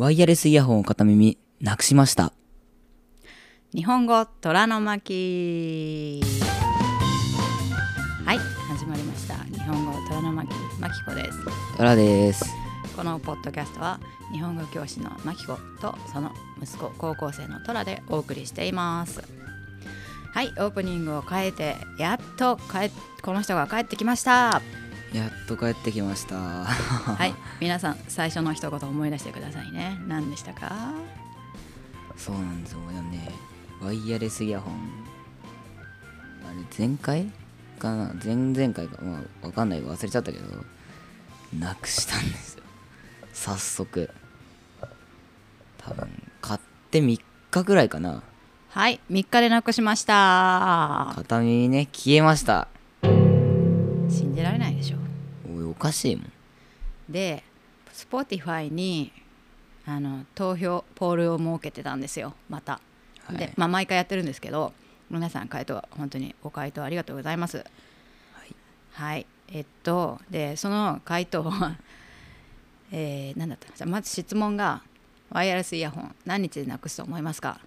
ワイヤレスイヤホンを片耳なくしました。 日本語虎の巻。はい、始まりました。日本語虎の巻、まきこです。 虎です。 このポッドキャストは日本語教師のまきことその息子高校生の虎でお送りしています。はい、オープニングを変えてやっとこの人が帰ってきました。 やっと帰ってきましたはい、皆さん最初の一言思い出してくださいね。何でしたか？ そうなんですよね。ワイヤレスイヤホン、あれ前回かな、前々回か、わかんない忘れちゃったけどなくしたんですよ。早速多分買って3日ぐらいかな。 はい、3日でなくしました。 片耳ね、消えました。 信じられないでしょ。 おかしいもん。 で Spotify に投票ポールを設けてたんですよ、また。 はい、 で、毎回やってるんですけど、皆さん本当にご回答ありがとうございます。はい、はい、でその回答は何だったの？まず質問が、ワイヤレスイヤホン何日でなくすと思いますか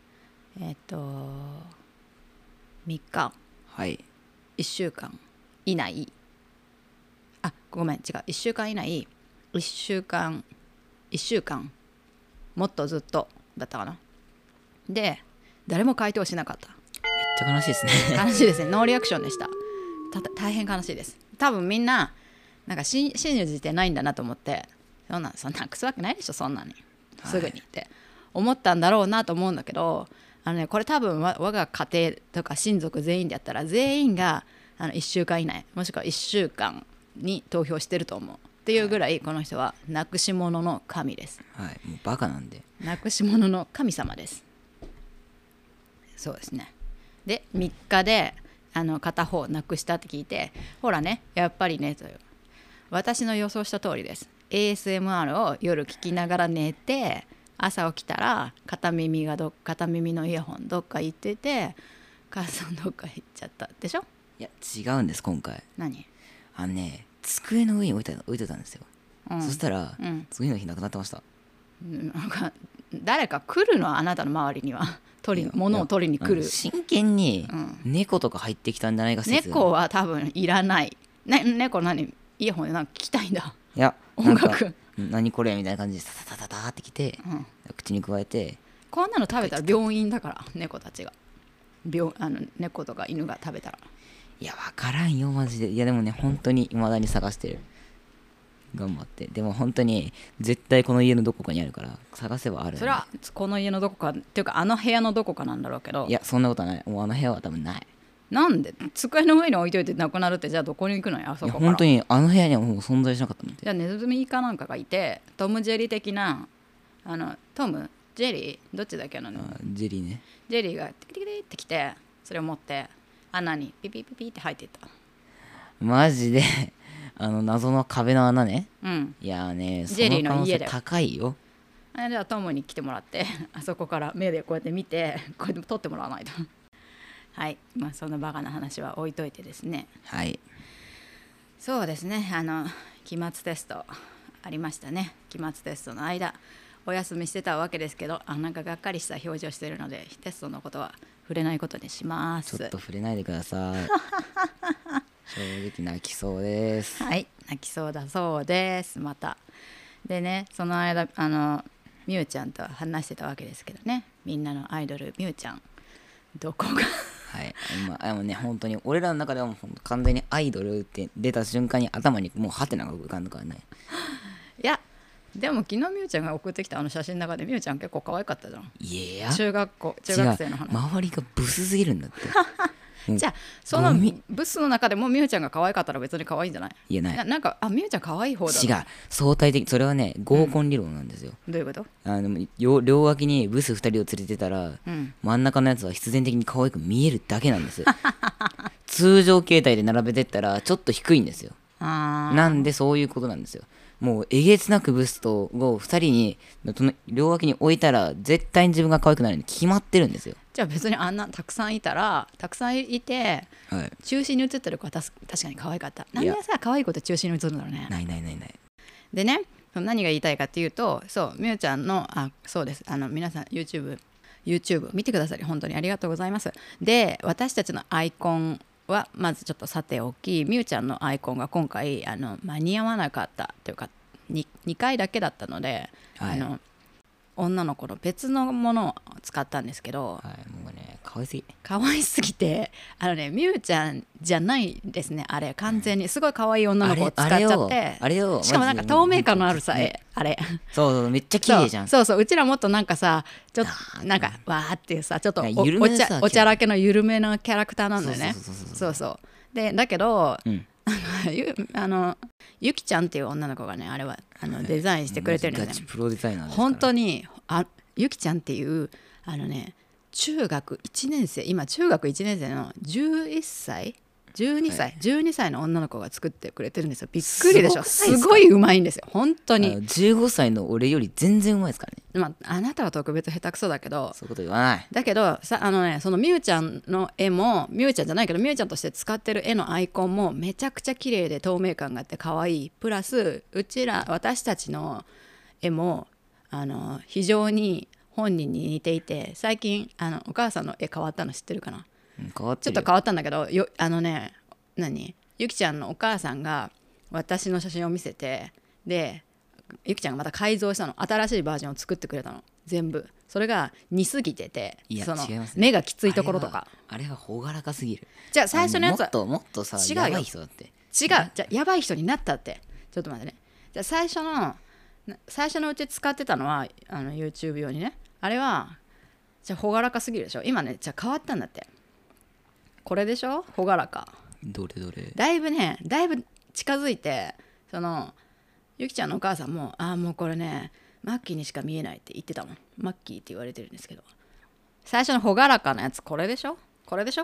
？3日、 はい、 1週間以内、ごめん、違う、1週間以内、1週間もっとずっとだったかな。で誰も回答しなかった。 めっちゃ悲しいですね悲しいですね。ノーリアクションでした。大変悲しいです。多分みんな信じてないんだなと思って、そんななくすわけないでしょ、そんなにすぐにって思ったんだろうなと思うんだけど、これ多分我が家庭とか親族全員でやったら全員が1週間以内もしくは1週間に投票してると思うっていうぐらい、この人はなくし物の神です。 はい、もうバカなんで。 なくし物の神様です。そうですね。で3日で片方なくしたって聞いて、ほらね、やっぱりねという、私の予想した通りです。 ASMR を夜聞きながら寝て、朝起きたら片耳のイヤホンどっか行ってて、母さんどっか行っちゃったでしょ。 いや違うんです。今回何？ 机の上に置いてたんですよ、そしたら、次の日なくなってました。 なんか誰か来るの？あなたの周りには物を取りに来る。 真剣に猫とか入ってきたんじゃないか説。 猫は多分いらない、猫何イヤホンで聞きたいんだ。 いや、 音楽何これみたいな感じでタタタタってきて、口に加えて、 こんなの食べたら病院だから、猫たちが猫とか犬が食べたら。 いや分からんよマジで。いやでもね、本当に未だに探してる、頑張って。でも本当に絶対この家のどこかにあるから探せばある。 それはこの家のどこかっていうか、部屋のどこかなんだろうけど。 いやそんなことはない。もう部屋は多分ない。 なんで机の上に置いといてなくなるって？じゃあどこに行くのよ、あそこから。 いや本当に部屋にはもう存在しなかったもん。 じゃあネズミかなんかがいて、トム・ジェリー的な、トム・ジェリーどっちだっけなの？ ジェリーね。 ジェリーがテキテキテキってきて、それを持って穴にピピピピって入っていった。 マジで謎の壁の穴ね。いやね、 ジェリーの家で高いよ。 じゃあトムに来てもらって、あそこから目でこうやって見て、こうやって撮ってもらわないとはい、そのバカな話は置いといてですね。 はい、 そうですね、期末テストありましたね。期末テストの間お休みしてたわけですけど、なんかがっかりした表情してるので、テストのことは触れないことにします。 ちょっと触れないでください正直泣きそうです。 はい、泣きそうだそうです。またでね、その間みゆちゃんと話してたわけですけどね。みんなのアイドルみゆちゃん、どこがはい、もうね、本当に俺らの中ではもう完全にアイドルって出た瞬間に頭にもうハテナが浮かんだからね。 いやでも昨日みゆちゃんが送ってきた写真の中で、みゆちゃん結構可愛かったじゃん。 いや中学生の話。 周りがブスすぎるんだってじゃあそのブスの中でもみゆちゃんが可愛かったら別に可愛いんじゃない？ いやない。 なんかみゆちゃん可愛い方だ。 違う、相対的。それはね、合コン理論なんですよ。 どういうこと？ 両脇にブス2人を連れてたら、真ん中のやつは必然的に可愛く見えるだけなんです通常形態で並べてったらちょっと低いんですよ。なんでそういうことなんですよ。もうえげつなくブスとを2人に両脇に置いたら絶対に自分が可愛くなるに決まってるんですよ。 じゃあ別にたくさんいて、中心に写ってる子は確かに可愛かった。なんでさ可愛い子って中心に写るんだろうね。 ない。 でね、 何が言いたいかっていうと、そうみゆちゃんのそうです、皆さん YouTube 見てくださり本当にありがとうございます。で、私たちのアイコンはまずちょっとさておき、みゆちゃんのアイコンが今回間に合わなかったというか 2回だけだったので、 はい、 女の子の別のものを使ったんですけど、 はい、もうね可愛すぎてみゆちゃんじゃないですね。あれ完全にすごい可愛い女の子を使っちゃって、 あれをしかもなんか透明感のあるさ、 ね、 あれそうめっちゃ綺麗じゃん。 そううちらもっとなんかさ、ちょっとなんかわーっていうさ、ちょっとおちゃらけの緩めのキャラクターなんだよね。そうで、だけど、ゆきちゃんっていう女の子がね、あれはデザインしてくれてるんだよね。 プロデザイナーですから。 本当にゆきちゃんっていう中学1年生、今中学1年生の11歳12歳の女の子が作ってくれてるんですよ。びっくりでしょ。すごいうまいんですよ本当に。 15歳の俺より全然うまいですからね。 あなたは特別下手くそだけど、 そういうこと言わない。 だけどさ、そのみゆちゃんの絵も、みゆちゃんじゃないけどみゆちゃんとして使ってる絵のアイコンもめちゃくちゃ綺麗で透明感があって可愛い。プラス私たちの絵も非常に本人に似ていて、最近お母さんの絵変わったの知ってるかな。 変わってるよ。 ちょっと変わったんだけど、ゆきちゃんのお母さんが私の写真を見せて、でゆきちゃんがまた改造したの、新しいバージョンを作ってくれたの全部。それが似すぎてて、その目がきついところとか、 あれは朗らかすぎる。 じゃあ最初のやつはもっとさ、 違うよ、 やばい人だって。 じゃあやばい人になったって。ちょっと待ってね。じゃあ最初のうち使ってたのはYouTube 用にね、あれはじゃあ朗らかすぎるでしょ。今ね、じゃあ変わったんだって。これでしょ、朗らか。 どれだいぶ近づいて、ゆきちゃんのお母さんももうこれねマッキーにしか見えないって言ってたもん。マッキーって言われてるんですけど、最初の朗らかなやつこれでしょ。これが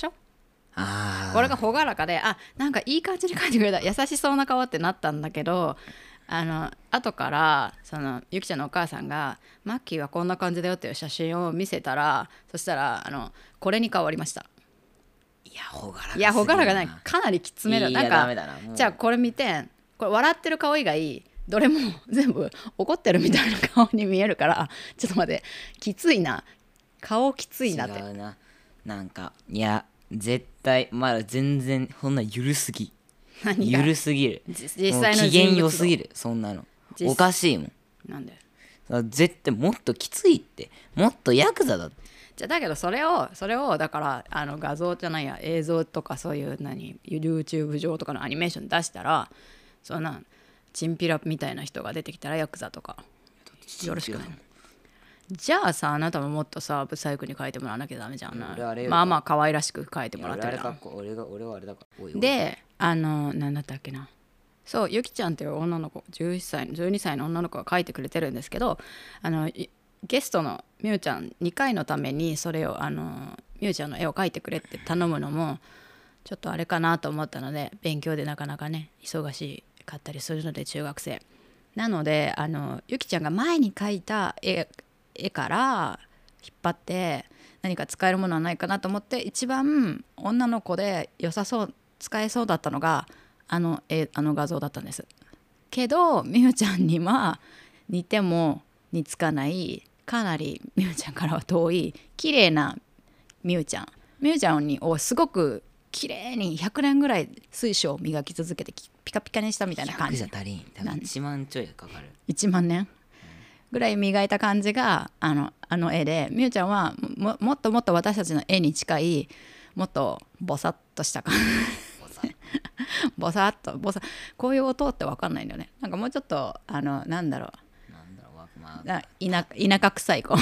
朗らかで、なんかいい感じに描いてくれた、優しそうな顔ってなったんだけど、後からゆきちゃんのお母さんがマッキーはこんな感じだよっていう写真を見せたら、そしたらこれに変わりました。いや朗らかない、かなりきつめだ。なんかじゃあこれ見て、これ笑ってる顔以外どれも全部怒ってるみたいな顔に見えるから、ちょっと待って、きついな、顔きついなって。 違うな、なんかいや絶対まだ全然そんなゆるすぎる。実際の機嫌良すぎる。そんなのおかしいもん。 なんで絶対もっときついって、もっとヤクザだって。 じゃだけどそれをだから画像じゃないや、映像とかそういうYouTube 上とかのアニメーション出したら、そんなチンピラみたいな人が出てきたらヤクザとかよろしくない。じゃあさ、あなたももっとさブサイクに描いてもらわなきゃダメじゃん。まあまあ可愛らしく描いてもらってるじゃん。 俺はあれだから。 で何だったっけな、そうゆきちゃんっていう女の子、12歳の女の子が描いてくれてるんですけど、ゲストのみゆちゃん2回のためにそれをみゆちゃんの絵を描いてくれって頼むのもちょっとあれかなと思ったので、勉強でなかなかね忙しかったりするので、中学生なのでゆきちゃんが前に描いた絵から引っ張って何か使えるものはないかなと思って、一番女の子で良さそう、使えそうだったのが画像だったんですけど、みゆちゃんには似ても似つかない、かなりみゆちゃんからは遠い綺麗なみゆちゃんをすごく綺麗に100年ぐらい水晶を磨き続けてピカピカにしたみたいな感じ。 100じゃ足りん、多分1万ちょいかかる。 1万年ぐらい磨いた感じが絵で、みゆちゃんはもっともっと私たちの絵に近い、もっとボサッとした感じボサッとこういう音って分かんないんだよね。なんかもうちょっとなんだろう、田舎臭い子田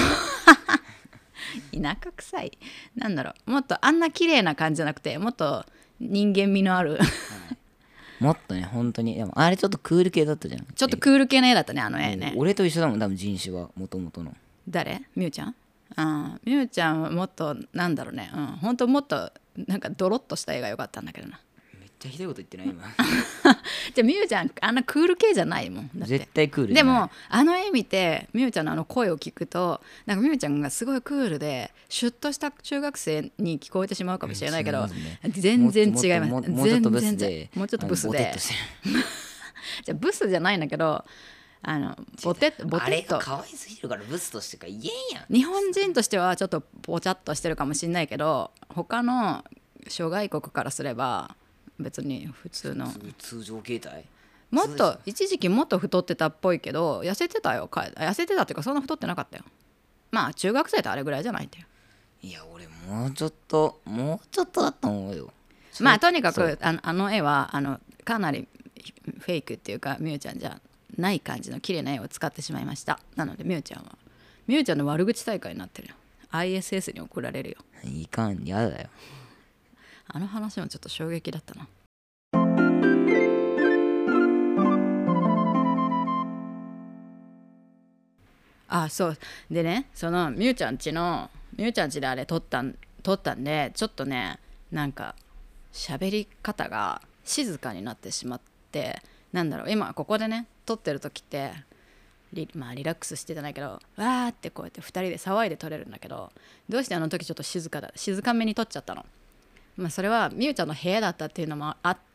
舎臭い、なんだろう、もっとあんな綺麗な感じじゃなくて、もっと人間味のあるもっとね、本当に。でもあれちょっとクール系だったじゃん。 ちょっとクール系の絵だったね、絵ね。 俺と一緒だもん、多分人種はもともとの。 誰？みゆちゃん？みゆちゃんはもっとなんだろうね、本当もっとなんかドロッとした絵が良かったんだけどな。 めっちゃひどいこと言ってない今じゃあみゆちゃんあんなクール系じゃないもん。 絶対クールでも絵見てみゆちゃんの声を聞くと、なんかみゆちゃんがすごいクールでシュッとした中学生に聞こえてしまうかもしれないけど、全然違います。 もうちょっとブスでもうちょっとブスでじゃあブスじゃないんだけど、 ボテッとあれ可愛すぎるからブスとしてか言えんやん。 日本人としてはちょっとポチャっとしてるかもしれないけど、他の諸外国からすれば別に普通の通常形態。 もっと一時期もっと太ってたっぽいけど痩せてたよ。痩せてたっていうかそんな太ってなかったよ。まあ中学生とあれぐらいじゃないんだよ。 いや俺もうちょっとだと思うよ。 まあとにかくあの絵はかなりフェイクっていうかみゆちゃんじゃない感じの綺麗な絵を使ってしまいました。なのでみゆちゃんの悪口大会になってるよ。 ISS に送られるよ。 いかん、やだよ。 あの話もちょっと衝撃だったな。あ、そうでね、そのみゆちゃんちであれ撮ったんで、ちょっとねなんか喋り方が静かになってしまって、なんだろう、今ここでね撮ってる時ってリラックスしてじゃないけど、わーってこうやって2人で騒いで撮れるんだけど、どうしてあの時ちょっと静かめに撮っちゃったの。まあそれはみゆちゃんの部屋だったっていうのもあって、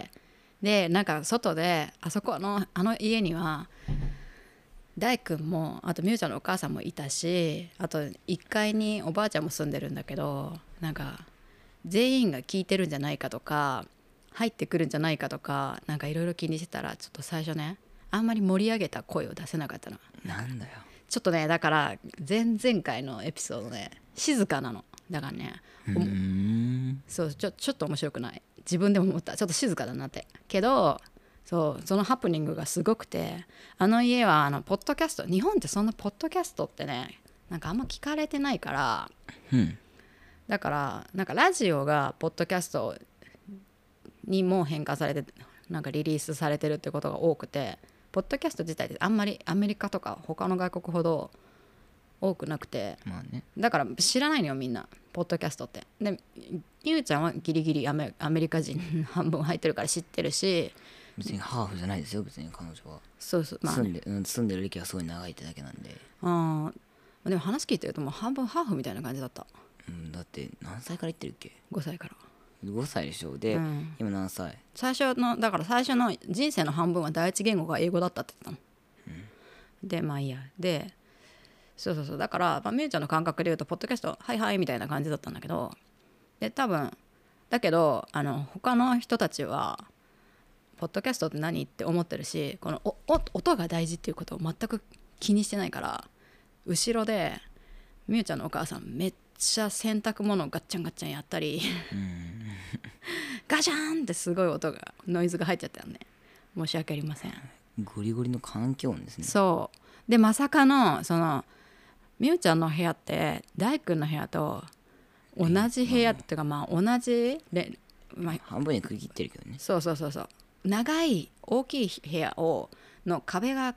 でなんか外であの家には大君もあとみゆちゃんのお母さんもいたし、あと1階におばあちゃんも住んでるんだけど、なんか全員が聞いてるんじゃないかとか入ってくるんじゃないかとか、なんかいろいろ気にしてたら、ちょっと最初ねあんまり盛り上げた声を出せなかったの。 なんだよ。 ちょっとねだから前々回のエピソードね静かなのだからね、そうちょっと面白くない。自分でも思った。ちょっと静かだなってけど、そのハプニングがすごくて、あの家はポッドキャスト、日本ってそんなポッドキャストってねなんかあんま聞かれてないから、だからなんかラジオがポッドキャストにも変換されてなんかリリースされてるってことが多くて、ポッドキャスト自体ってあんまりアメリカとか他の外国ほど多くなくて、 まあね、 だから知らないのよみんなポッドキャストって。でみゆちゃんはギリギリアメリカ人半分入ってるから知ってるし、 別にハーフじゃないですよ別に彼女は。 そうそう、まあ、 住んでる歴はすごい長いってだけなんで。 でも話聞いてるともう半分ハーフみたいな感じだった。 だって何歳から言ってるっけ。 5歳から。 5歳でしょ。で、今何歳。 最初の人生の半分は第一言語が英語だったって言ったの、でまあいいや。でそうだから、みゆちゃんの感覚で言うとポッドキャストはいはいみたいな感じだったんだけど、で多分だけど他の人たちはポッドキャストって何って思ってるし、この音が大事っていうことを全く気にしてないから、後ろでみゆちゃんのお母さんめっちゃ洗濯物をガッチャンガッチャンやったりガシャーンってすごいノイズが入っちゃったよね。申し訳ありません。 ゴリゴリの環境音ですね。 そうでまさかのみゆちゃんの部屋って大君の部屋と同じ部屋っていうか、まあ同じ半分に区切ってるけどね。 そう長い大きい部屋の壁が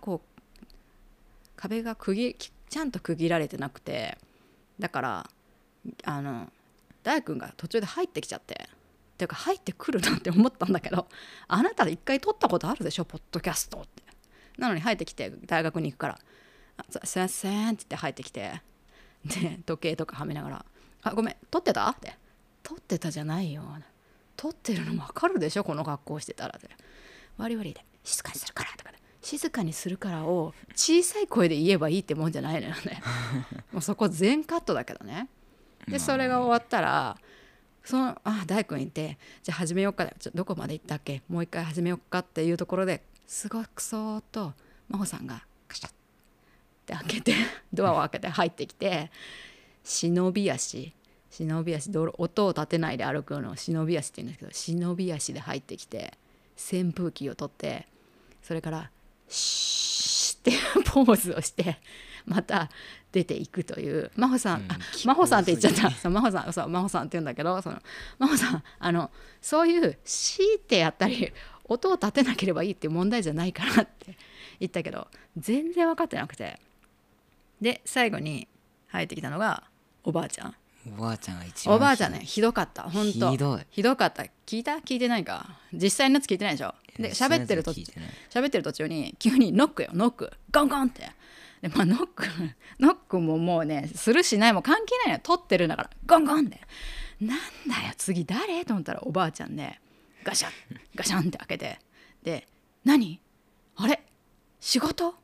ちゃんと区切られてなくて、だから大君が途中で入ってきちゃって、っていうか入ってくるなって思ったんだけど、あなた一回撮ったことあるでしょポッドキャストって。なのに入ってきて大学に行くからすいませんって言って入ってきて、で時計とかはめながらごめん撮ってたって撮ってたじゃないよ、撮ってるの分かるでしょこの格好してたらで、悪いで静かにするからとか、静かにするからを小さい声で言えばいいってもんじゃないのよねもうそこ全カットだけどね。でそれが終わったら大君いて、じゃあ始めようか、どこまで行ったっけ、もう一回始めようかっていうところですごくそーっと真帆さんがカシャッって開けてドアを開けて入ってきて、忍び足音を立てないで歩くのを忍び足って言うんですけど、忍び足で入ってきて扇風機を取って、それからシーってポーズをしてまた出ていくという。真帆さんって言っちゃった真帆さんって言うんだけど、真帆さんそういうシーってやったり音を立てなければいいっていう問題じゃないからって言ったけど全然分かってなくて、で最後に入ってきたのがおばあちゃん。 おばあちゃんが一番おばあちゃんねひどかった。本当ひどかった。聞いてないか。実際のやつ聞いてないでしょ。で喋ってる途中に急にノックゴンゴンって。でノックももうねするしないも関係ないのよ。撮ってるんだからゴンゴンってなんだよ次誰と思ったらおばあちゃんでガシャンって開けて、で何あれ仕事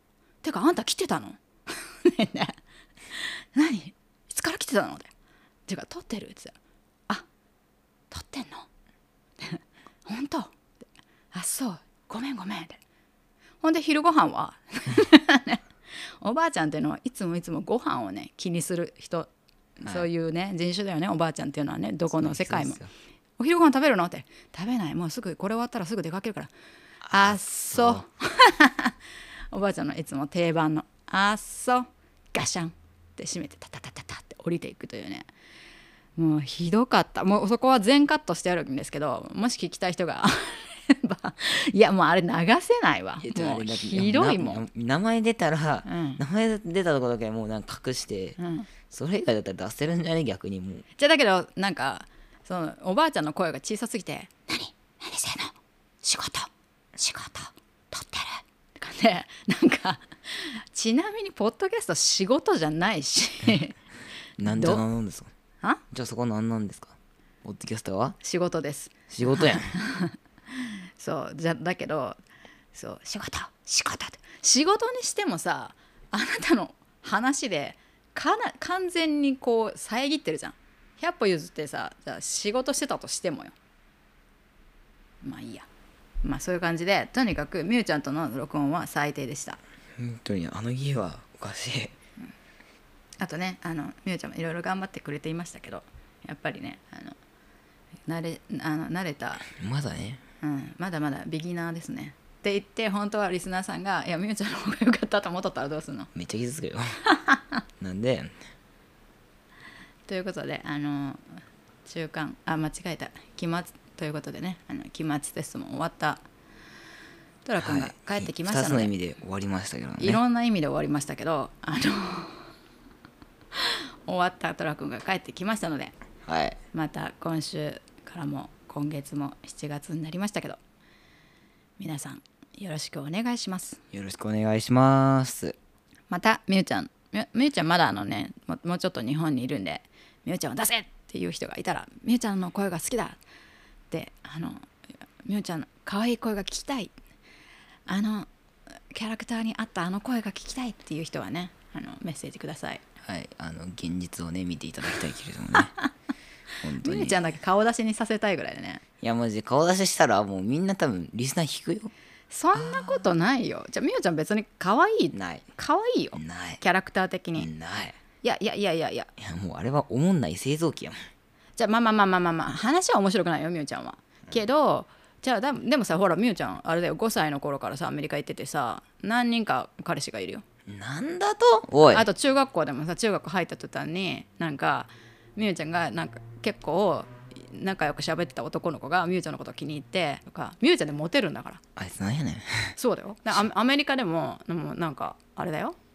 てかあんた来てたのねえねえ何いつから来てたのっててか撮ってるって言ったら撮ってんの本当そうごめんってほんで昼ご飯はおばあちゃんっていうのはいつもご飯をね気にする人、そういうね人種だよねおばあちゃんっていうのはねどこの世界もお昼ご飯食べるのって食べないもうすぐこれ終わったらすぐ出かけるからそうおばあちゃんのいつも定番のそうガシャンって閉めてタタタタタって降りていくというねもうひどかったもうそこは全カットしてあるんですけどもし聞きたい人がいやもうあれ流せないわもうひどいもん名前出たら、名前出たとこだけもうなんか隠して、それ以外だったら出せるんじゃね逆にもうじゃあだけどなんかそのおばあちゃんの声が小さすぎて何してんの仕事撮ってるとかねなんかちなみにポッドキャスト仕事じゃないしなんじゃ何なんですかじゃあそこは何なんですかポッドキャストは仕事です仕事やんそうじゃだけどそう仕事って仕事にしてもさあなたの話で完全にこう遮ってるじゃん100歩譲ってさじゃあ仕事してたとしてもよまあいいやまあそういう感じでとにかくみゆちゃんとの録音は最低でした本当にあの家はおかしい、 あとねみゆちゃんもいろいろ頑張ってくれていましたけどやっぱりね慣れたまだねまだまだビギナーですねって言って本当はリスナーさんがいやみゆちゃんの方が良かったと思っとったらどうするのめっちゃ傷つくよなんでということで中間間違えた期末ということでね期末テストも終わったトラ君が帰ってきましたので、 2つの意味で終わりましたけどねいろんな意味で終わりましたけど終わったトラ君が帰ってきましたので、また今週からも今月も7月になりましたけど皆さんよろしくお願いしますよろしくお願いしますまたみゆちゃんまだねもうちょっと日本にいるんでみゆちゃんを出せっていう人がいたらみゆちゃんの声が好きだってみゆちゃんの可愛い声が聞きたいキャラクターに合った声が聞きたいっていう人はねメッセージください現実をね見ていただきたいけれどもね本当にみゆちゃんだけ顔出しにさせたいぐらいでねいやマジで顔出ししたらもうみんな多分リスナー引くよそんなことないよじゃあみゆちゃん別に可愛い可愛いよキャラクター的にないいやもうあれはおもんない製造機やもんじゃあまあ話は面白くないよみゆちゃんはけどじゃあでもさほらみゆちゃんあれだよ5歳の頃からさアメリカ行っててさ何人か彼氏がいるよなんだとおいあと中学校でもさ中学入った途端になんかみゆちゃんがなんか結構仲良く喋ってた男の子がみゆちゃんのことを気に入ってとかみゆちゃんでモテるんだからあいつなんやねんそうだよアメリカでもなんかあれだよ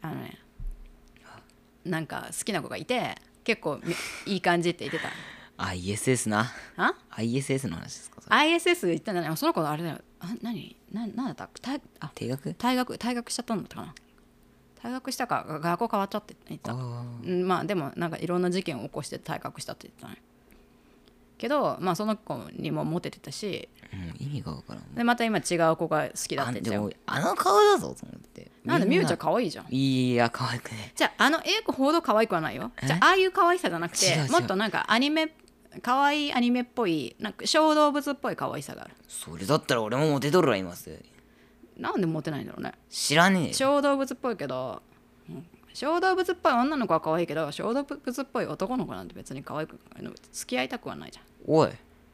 なんか好きな子がいて結構いい感じって言ってた ISS なISS の話ですか ISS 言ったんだねその子あれだよなんだった定額退学しちゃったんだったかな退学したか学校変わっちゃって言ってたまあでもなんかいろんな事件を起こして退学したって言ってたねけどまあその子にもモテてたし、 意味が分からんでまた今違う子が好きだって言っちゃう顔だぞと思ってなんでみゆちゃん可愛いじゃんいや可愛くねじゃあ英子ほど可愛くはないよじゃああいう可愛さじゃなくてもっとなんか可愛いアニメっぽいなんか小動物っぽい可愛さがあるそれだったら俺もモテとるわいますなんでモテないんだろうね知らねえ小動物っぽいけど小動物っぽい女の子は可愛いけど小動物っぽい男の子なんて別に可愛く付き合いたくはないじゃんおい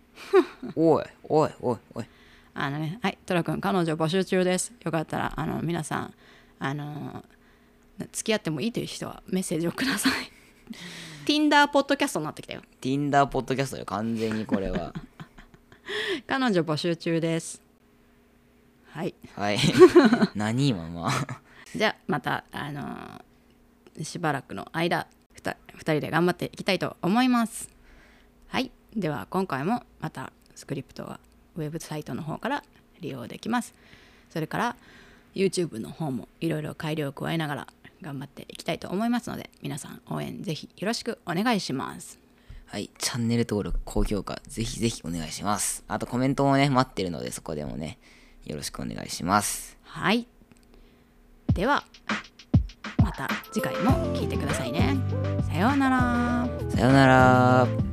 はいトラ君彼女募集中ですよかったら皆さん付き合ってもいいという人はメッセージをくださいTinder ポッドキャストになってきたよ Tinder ポッドキャストよ完全にこれは彼女募集中ですはい何今じゃあまたしばらくの間2人で頑張っていきたいと思いますはいでは今回もまたスクリプトはウェブサイトの方から利用できますそれから YouTube の方もいろいろ改良を加えながら頑張っていきたいと思いますので皆さん応援ぜひよろしくお願いしますはいチャンネル登録高評価ぜひぜひお願いしますあとコメントもね待ってるのでそこでもねよろしくお願いしますはいではまた次回も聞いてくださいね。さようなら。 さようなら。